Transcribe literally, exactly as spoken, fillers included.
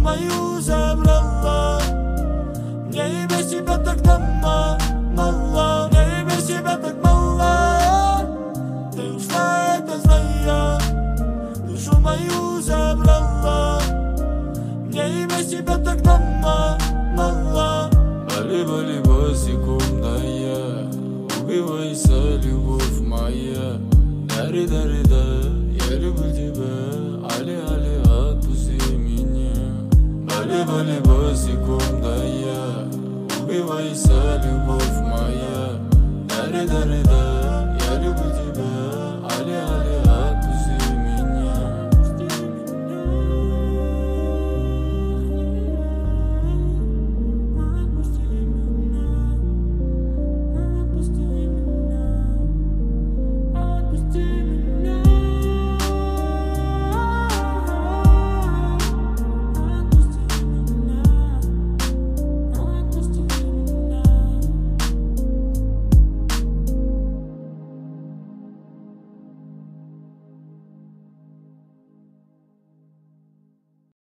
мою забрала. Мне и без тебя так дома мало, мне и без тебя так мало. Ты ушла, это зная, душу мою забрала. Мне и без тебя так дома мало. Боли-боли секундная, убивайся, любовь моя. Дари-дари-да, я люблю тебя, али-али, отпусти меня. Боли-боли секундная, убивайся, любовь моя. Дари-дари-да.